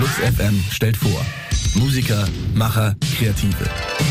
Fritz FM stellt vor. Musiker, Macher, Kreative.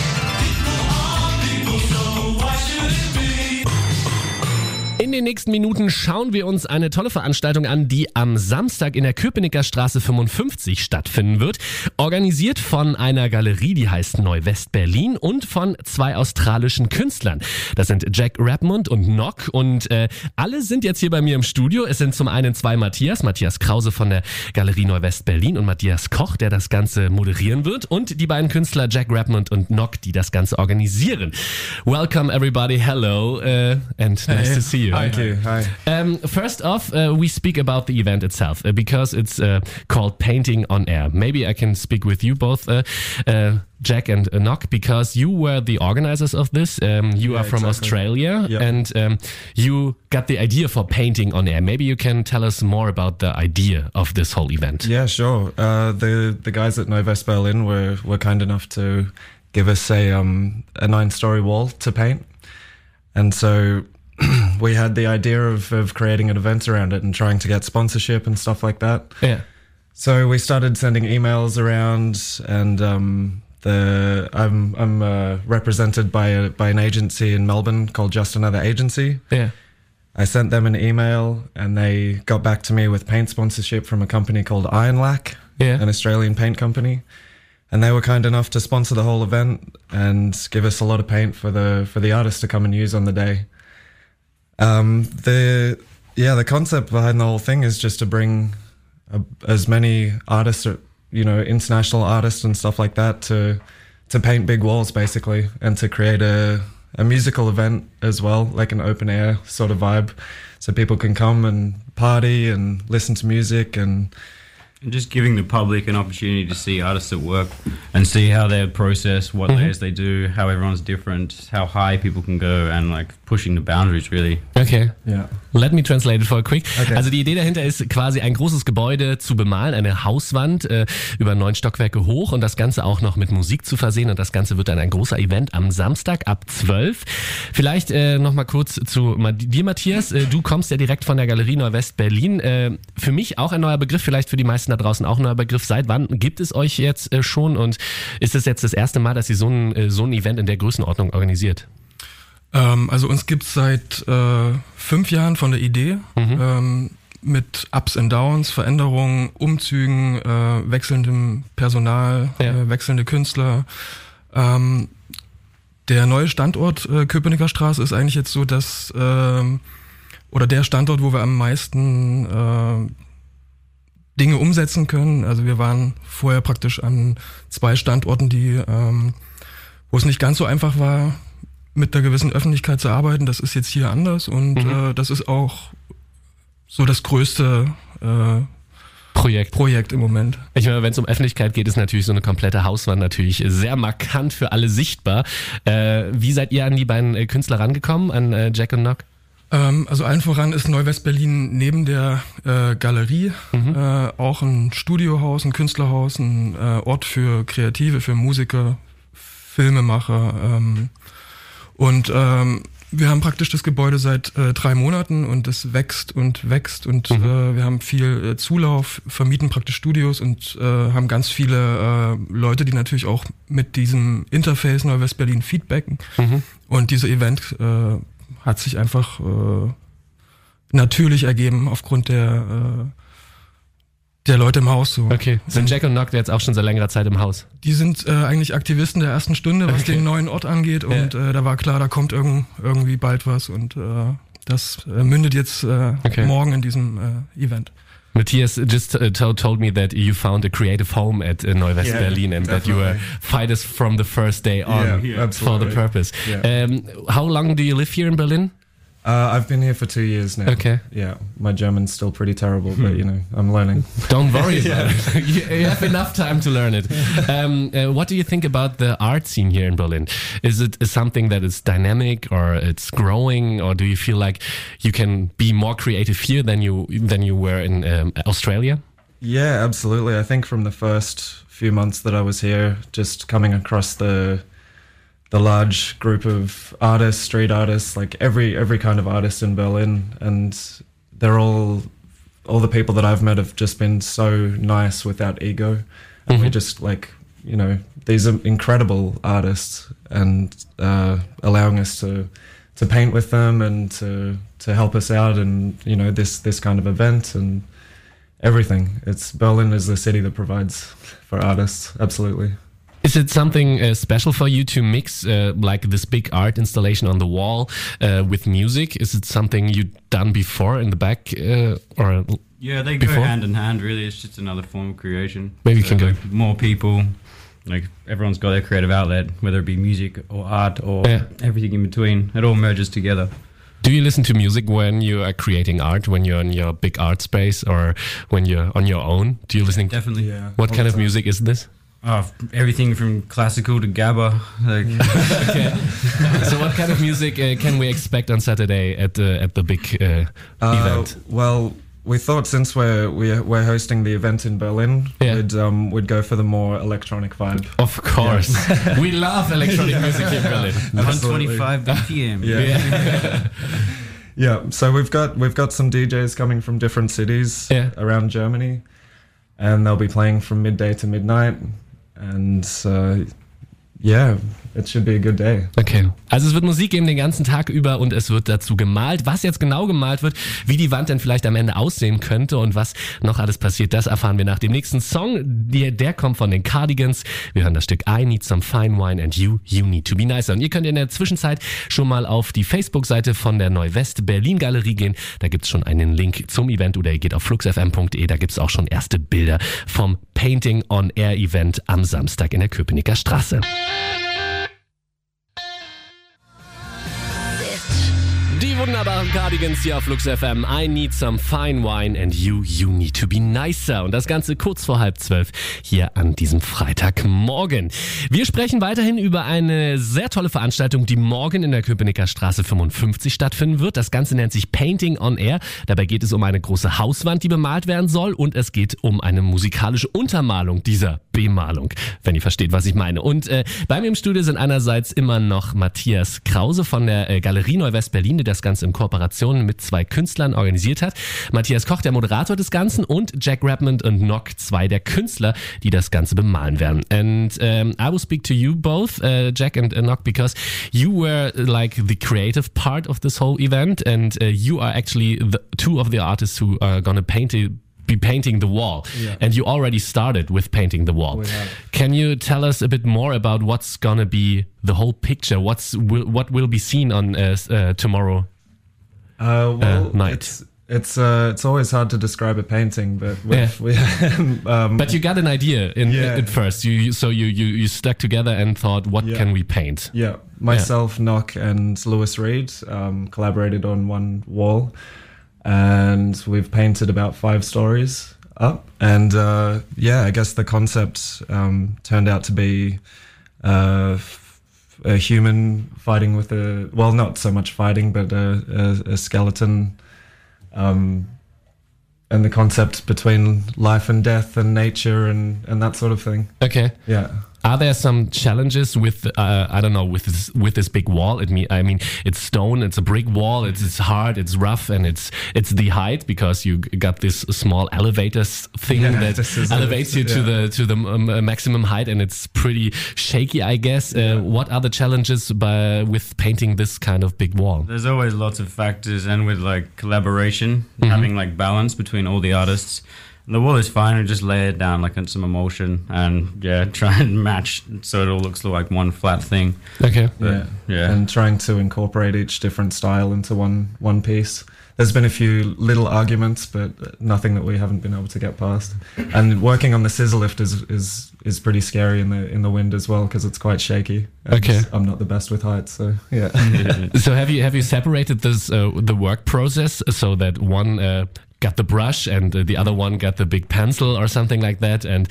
In den nächsten Minuten schauen wir uns eine tolle Veranstaltung an, die am Samstag in der Köpenicker Straße 55 stattfinden wird. Organisiert von einer Galerie, die heißt Neu-West-Berlin und von 2 australischen Künstlern. Das sind Jack Rapmond und Nock und alle sind jetzt hier bei mir im Studio. Es sind zum einen 2 Matthias Krause von der Galerie Neu-West-Berlin und Matthias Koch, der das Ganze moderieren wird und die beiden Künstler Jack Rapmond und Nock, die das Ganze organisieren. Welcome everybody, hello and nice to see you. Thank you. Hi. First off, we speak about the event itself because it's called Painting on Air. Maybe I can speak with you both, Jack and Nock, because you were the organizers of this. You are from Australia, and you got the idea for Painting on Air. Maybe you can tell us more about the idea of this whole event. Yeah, sure. The guys at Neu-West-Berlin were kind enough to give us a 9-story wall to paint, and so we had the idea of creating an event around it and trying to get sponsorship and stuff like that. Yeah. So we started sending emails around, and I'm represented by an agency in Melbourne called Just Another Agency. Yeah. I sent them an email, and they got back to me with paint sponsorship from a company called Iron Lac, an Australian paint company. And they were kind enough to sponsor the whole event and give us a lot of paint for the artists to come and use on the day. The concept behind the whole thing is just to bring as many artists, international artists and stuff like that to paint big walls basically, and to create a musical event as well, like an open air sort of vibe, so people can come and party and listen to music and just giving the public an opportunity to see artists at work and see how they process, what layers they do, how everyone's different, how high people can go, and like pushing the boundaries really. Okay. Yeah. Let me translate it for quick. Okay. Also die Idee dahinter ist quasi ein großes Gebäude zu bemalen, eine Hauswand über 9 Stockwerke hoch und das Ganze auch noch mit Musik zu versehen, und das Ganze wird dann ein großer Event am Samstag ab 12. Vielleicht noch mal kurz zu dir, Matthias. Du kommst ja direkt von der Galerie Neu-West-Berlin. Für mich auch ein neuer Begriff, vielleicht für die meisten da draußen auch ein neuer Begriff. Seit wann gibt es euch jetzt schon, und ist es jetzt das erste Mal, dass ihr so ein Event in der Größenordnung organisiert? Also uns gibt's seit 5 Jahren von der Idee, mit Ups and Downs, Veränderungen, Umzügen, wechselndem Personal, wechselnde Künstler. Der neue Standort Köpenicker Straße ist eigentlich jetzt so, dass oder der Standort, wo wir am meisten Dinge umsetzen können. Also wir waren vorher praktisch an 2 Standorten, wo es nicht ganz so einfach war, mit einer gewissen Öffentlichkeit zu arbeiten. Das ist jetzt hier anders, und das ist auch so das größte Projekt im Moment. Ich meine, wenn es um Öffentlichkeit geht, ist natürlich so eine komplette Hauswand natürlich sehr markant für alle sichtbar. Wie seid ihr an die beiden Künstler rangekommen, an Jack und Nock? Also allen voran ist Neu-West-Berlin neben der Galerie auch ein Studiohaus, ein Künstlerhaus, ein Ort für Kreative, für Musiker, Filmemacher. Und wir haben praktisch das Gebäude seit 3 Monaten, und es wächst und wir haben viel Zulauf, vermieten praktisch Studios und haben ganz viele Leute, die natürlich auch mit diesem Interface Neu-West-Berlin feedbacken. Und dieser Event hat sich einfach natürlich ergeben aufgrund der Leute im Haus. So. Okay, sind Jack und Nock jetzt auch schon seit längerer Zeit im Haus? Die sind eigentlich Aktivisten der ersten Stunde, was den neuen Ort angeht, und da war klar, da kommt irgendwie bald was, und das mündet jetzt morgen in diesem Event. Matthias just told me that you found a creative home at Neu-West-Berlin, and that you were fighters from the first day on for the purpose. How long do you live here in Berlin? I've been here for 2 years now. Okay. Yeah, my German's still pretty terrible, but I'm learning. Don't worry about it. You have enough time to learn it. What do you think about the art scene here in Berlin? Is it something that is dynamic, or it's growing, or do you feel like you can be more creative here than you were in Australia? Yeah, absolutely. I think from the first few months that I was here, just coming across the large group of artists, street artists, like every kind of artist in Berlin, and they're all all the people that I've met have just been so nice without ego. And we just like, these are incredible artists, and allowing us to paint with them and to help us out, and this kind of event and everything. Berlin is the city that provides for artists, absolutely. Is it something special for you to mix like this big art installation on the wall with music? Is it something you've done before in the back or? Yeah, they before? go hand in hand. Really, it's just another form of creation. Maybe you can go. More people. Like everyone's got their creative outlet, whether it be music or art or everything in between. It all merges together. Do you listen to music when you are creating art, when you're in your big art space, or when you're on your own? Do you listen? Definitely. Yeah. What kind of music is this? Everything from classical to Gabba. Okay. So what kind of music can we expect on Saturday at the big event? Well, we thought since we're hosting the event in Berlin, we'd go for the more electronic vibe. Of course. We love electronic music in Berlin. 125 BPM. Yeah. So we've got some DJs coming from different cities around Germany, and they'll be playing from midday to midnight. And it should be a good day. Okay. Also es wird Musik geben den ganzen Tag über und es wird dazu gemalt. Was jetzt genau gemalt wird, wie die Wand dann vielleicht am Ende aussehen könnte und was noch alles passiert, das erfahren wir nach dem nächsten Song. Der kommt von den Cardigans. Wir hören das Stück I Need Some Fine Wine and You Need to Be Nicer. Und ihr könnt in der Zwischenzeit schon mal auf die Facebook-Seite von der Neuwest Berlin Galerie gehen. Da gibt's schon einen Link zum Event, oder ihr geht auf fluxfm.de. Da gibt's auch schon erste Bilder vom Painting on Air Event am Samstag in der Köpenicker Straße. Die wunderbaren Cardigans hier auf Flux FM. I need some fine wine and you need to be nicer. Und das Ganze kurz vor 11:30 hier an diesem Freitagmorgen. Wir sprechen weiterhin über eine sehr tolle Veranstaltung, die morgen in der Köpenicker Straße 55 stattfinden wird. Das Ganze nennt sich Painting on Air. Dabei geht es um eine große Hauswand, die bemalt werden soll, und es geht um eine musikalische Untermalung dieser Bemalung, wenn ihr versteht, was ich meine. Und bei mir im Studio sind einerseits immer noch Matthias Krause von der Galerie Neuwest Berlin, die das Ganze in Kooperation mit 2 Künstlern organisiert hat. Matthias Koch, der Moderator des Ganzen, und Jack Redmond und Nock, 2 der Künstler, die das Ganze bemalen werden. And I will speak to you both, Jack and Nock, because you were like the creative part of this whole event, and you are actually the 2 of the artists who are gonna be painting the wall. And you already started with painting the wall. Can you tell us a bit more about what's gonna be the whole picture? What will be seen on tomorrow night? It's always hard to describe a painting, but but you got an idea at first. You stuck together and thought, what can we paint? Yeah, myself, Nock, and Lewis Reed collaborated on one wall. And we've painted about 5 stories up. And I guess the concept turned out to be a human fighting with not so much fighting, but a skeleton. And the concept between life and death and nature and that sort of thing. Okay. Yeah. Are there some challenges with with this big wall? I mean, it's stone, it's a brick wall, it's hard, it's rough, and it's the height, because you got this small elevators thing that elevates you to the maximum height, and it's pretty shaky, I guess. What are the challenges with painting this kind of big wall? There's always lots of factors, and with like collaboration, having like balance between all the artists. The wall is fine, and just lay it down like in some emotion, and try and match so it all looks like one flat thing. Okay. Yeah. And trying to incorporate each different style into one piece. There's been a few little arguments, but nothing that we haven't been able to get past. And working on the scissor lift is pretty scary in the wind as well, because it's quite shaky. And I'm not the best with heights, so yeah. So have you separated this the work process so that one got the brush and the other one got the big pencil or something like that, and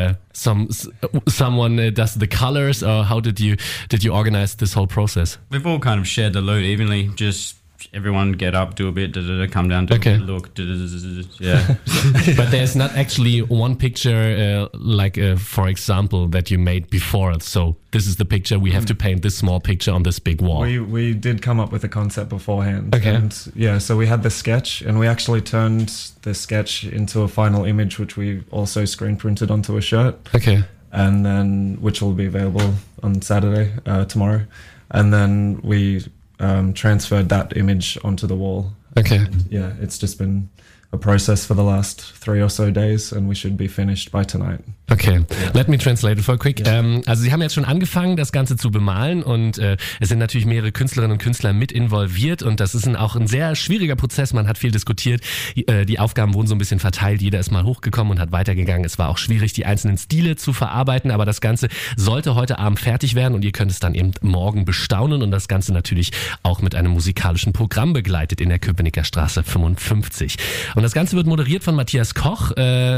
someone does the colors, or how did you organize this whole process? We've all kind of shared the load evenly, just everyone get up, do a bit, come down, do a bit, look, yeah. But there's not actually one picture, for example, that you made before. So this is the picture. We have to paint this small picture on this big wall. We did come up with a concept beforehand. Okay. And so we had the sketch, and we actually turned the sketch into a final image, which we also screen printed onto a shirt. Okay. And then, which will be available on Saturday, tomorrow. And then we transferred that image onto the wall. Okay. And, it's just been a process for the last 3 or so days, and we should be finished by tonight. Okay, let me translate it for quick. Also Sie haben jetzt schon angefangen, das Ganze zu bemalen und es sind natürlich mehrere Künstlerinnen und Künstler mit involviert und das ist auch ein sehr schwieriger Prozess. Man hat viel diskutiert, die Aufgaben wurden so ein bisschen verteilt, jeder ist mal hochgekommen und hat weitergegangen. Es war auch schwierig, die einzelnen Stile zu verarbeiten, aber das Ganze sollte heute Abend fertig werden und ihr könnt es dann eben morgen bestaunen und das Ganze natürlich auch mit einem musikalischen Programm begleitet in der Köpenicker Straße 55. Und das Ganze wird moderiert von Matthias Koch.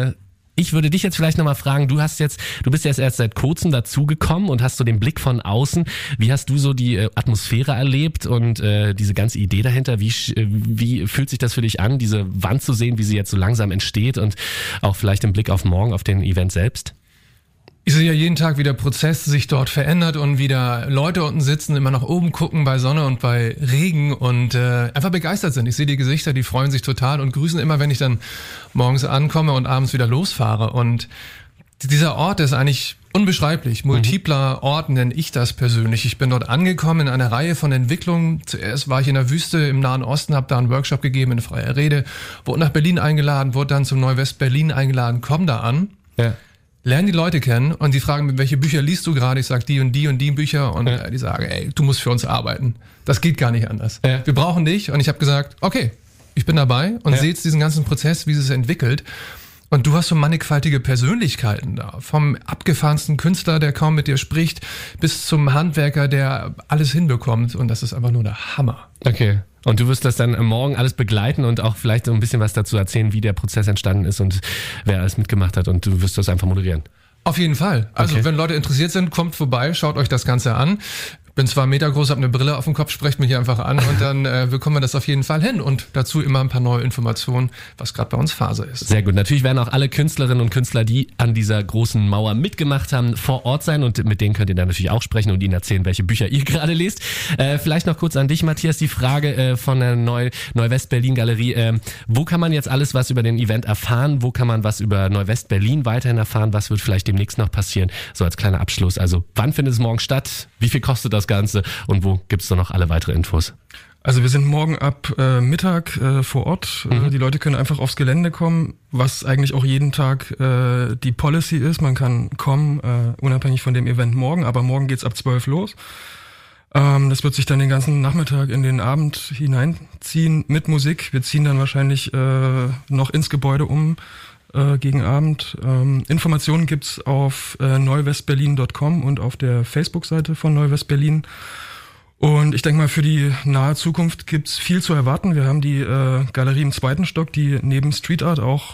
Ich würde dich jetzt vielleicht nochmal fragen, du bist jetzt erst seit kurzem dazugekommen und hast so den Blick von außen. Wie hast du so die Atmosphäre erlebt und diese ganze Idee dahinter? Wie fühlt sich das für dich an, diese Wand zu sehen, wie sie jetzt so langsam entsteht und auch vielleicht im Blick auf morgen, auf den Event selbst? Ich sehe ja jeden Tag, wie der Prozess sich dort verändert und wieder Leute unten sitzen, immer nach oben gucken bei Sonne und bei Regen und einfach begeistert sind. Ich sehe die Gesichter, die freuen sich total und grüßen immer, wenn ich dann morgens ankomme und abends wieder losfahre. Und dieser Ort ist eigentlich unbeschreiblich. Multipler Ort nenne ich das persönlich. Ich bin dort angekommen in einer Reihe von Entwicklungen. Zuerst war ich in der Wüste im Nahen Osten, habe da einen Workshop gegeben in freier Rede, wurde nach Berlin eingeladen, wurde dann zum Neu-West-Berlin eingeladen, komm da an. Ja. Lernen die Leute kennen und die fragen, welche Bücher liest du gerade? Ich sage die und die Bücher und die sagen, ey, du musst für uns arbeiten. Das geht gar nicht anders. Ja. Wir brauchen dich und ich habe gesagt, okay, ich bin dabei und sehe jetzt diesen ganzen Prozess, wie es sich entwickelt. Und du hast so mannigfaltige Persönlichkeiten da. Vom abgefahrensten Künstler, der kaum mit dir spricht, bis zum Handwerker, der alles hinbekommt. Und das ist einfach nur der Hammer. Okay. Und du wirst das dann morgen alles begleiten und auch vielleicht so ein bisschen was dazu erzählen, wie der Prozess entstanden ist und wer alles mitgemacht hat und du wirst das einfach moderieren. Auf jeden Fall. Also wenn Leute interessiert sind, kommt vorbei, schaut euch das Ganze an. Bin 2 Meter groß, habe eine Brille auf dem Kopf, sprecht mich einfach an und dann bekommen wir das auf jeden Fall hin. Und dazu immer ein paar neue Informationen, was gerade bei uns Phase ist. Sehr gut. Natürlich werden auch alle Künstlerinnen und Künstler, die an dieser großen Mauer mitgemacht haben, vor Ort sein und mit denen könnt ihr dann natürlich auch sprechen und ihnen erzählen, welche Bücher ihr gerade lest. Vielleicht noch kurz an dich, Matthias, die Frage von der Neu-West-Berlin-Galerie. Wo kann man jetzt alles was über den Event erfahren? Wo kann man was über Neu-West-Berlin weiterhin erfahren? Was wird vielleicht demnächst noch passieren? So als kleiner Abschluss. Also wann findet es morgen statt? Wie viel kostet das Ganze und wo gibt's da noch alle weitere Infos? Also wir sind morgen ab Mittag vor Ort. Die Leute können einfach aufs Gelände kommen, was eigentlich auch jeden Tag die Policy ist. Man kann kommen, unabhängig von dem Event morgen, aber morgen geht's ab 12 los. Das wird sich dann den ganzen Nachmittag in den Abend hineinziehen mit Musik. Wir ziehen dann wahrscheinlich noch ins Gebäude gegen Abend. Informationen gibt's auf neuwestberlin.com und auf der Facebook-Seite von Neu-West-Berlin. Und ich denke mal, für die nahe Zukunft gibt's viel zu erwarten. Wir haben die Galerie im 2. Stock, die neben Street Art auch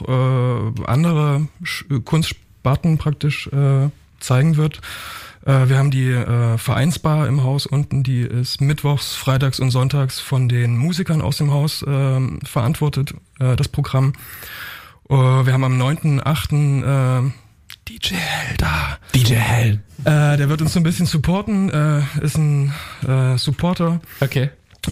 andere Kunstsparten praktisch zeigen wird. Wir haben die Vereinsbar im Haus unten, die ist mittwochs, freitags und sonntags von den Musikern aus dem Haus verantwortet, das Programm. Wir haben am 9.8. DJ Hell da. DJ Hell. Der wird uns so ein bisschen supporten, ist ein Supporter. Okay.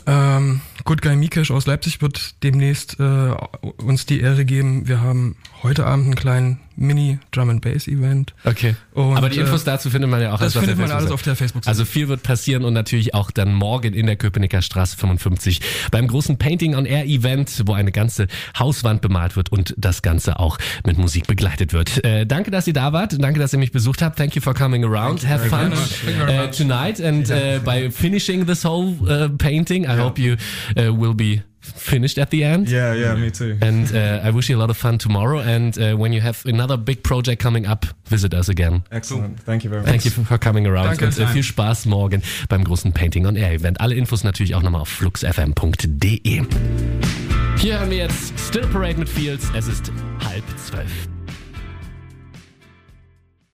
Good Guy Mikesh aus Leipzig wird demnächst uns die Ehre geben. Wir haben heute Abend einen kleinen Mini-Drum-and-Bass-Event. Okay. Und, aber die Infos dazu findet man ja auch das findet man alles auf der Facebook-Seite. Also viel wird passieren und natürlich auch dann morgen in der Köpenicker Straße 55 beim großen Painting on Air Event, wo eine ganze Hauswand bemalt wird und das Ganze auch mit Musik begleitet wird. Danke, dass ihr da wart. Danke, dass ihr mich besucht habt. Thank you for coming around. Have fun tonight and by finishing this whole painting. I hope you will be finished at the end. Yeah, me too. And I wish you a lot of fun tomorrow. And when you have another big project coming up, visit us again. Excellent. Thank you very much. Thank you for coming around. Danke. Und viel Spaß morgen beim großen Painting on Air Event. Alle Infos natürlich auch nochmal auf fluxfm.de. Hier hören wir jetzt Still Parade mit Fields. Es ist 11:30.